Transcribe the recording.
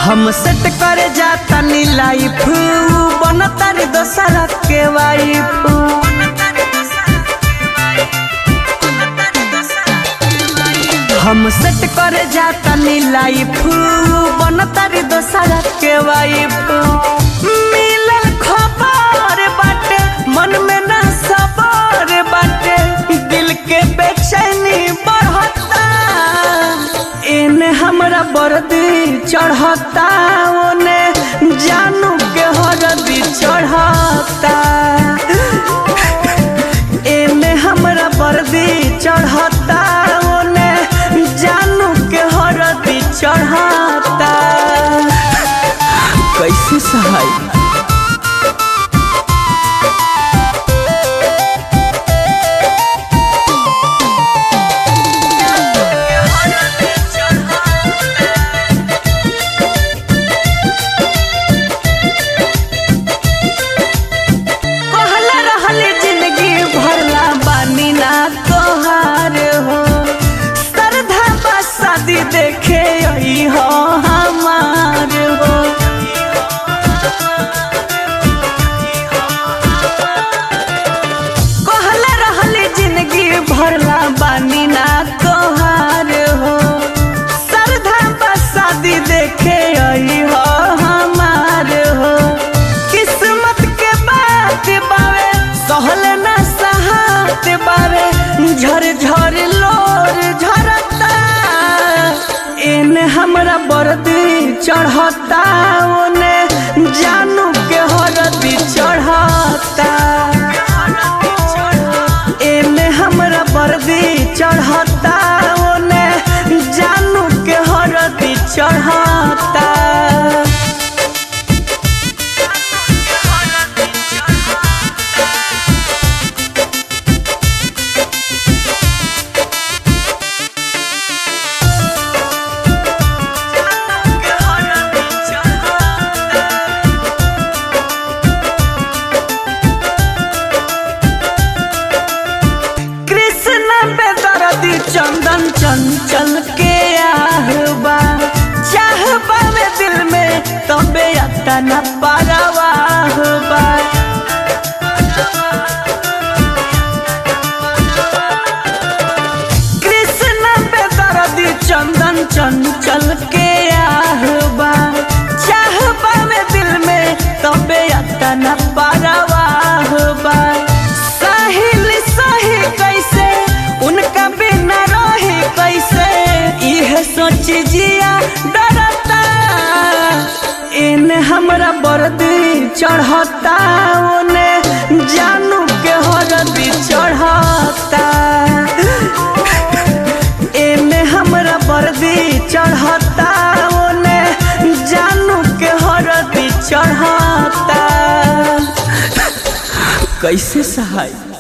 हम सेट करे जाता नी लाइफ बनता रे दोसरा के वाइफ। हम सेट करे जाता नी लाइफ बनता रे दोसरा के वाइफ। मिलल खबर बाटे मन में ना सबर बाटे दिल के बेचैनी बढ़ता। इन्हें हमरा बर्दी चढ़ता ओने जानू के हरदी चढ़ता। इन्हें हमरा बर्दी चढ़ता ओने जानू के हरदी चढ़ता। कैसे सहाय देखे हो हमार हो। कहले रहली जिंदगी भरला बानी ना तोहार हो। सरधा शादी देखे हो हमार हो। किस्मत के बात बावे सहल ना सहात बावे झर झर लोर झरता। इन्हें हमरा बर्दी चढ़ता ओने जानू के हरदी चढ़ता। इन्हें हमरा बर्दी चढ़ता ओने जानू के हरदी चढ़ता। चंदन चंचल के आहबा चाहबा में दिल में तबे आता न पारवाहबा। कृष्ण पे दर्दी चंदन चंचल के आहबा चाहबा में दिल में तबे आता न पारवाहबा। साहिल सही कैसे उनका बिना रहे कैसे यह सोच जिया डरता। इन्हें हमरा बर्दी चढ़ता ओने जानू के हरदी चढ़ता। इन्हें हमरा बर्दी चढ़ता ओने जानू के हरदी चढ़ता। कैसे सहाय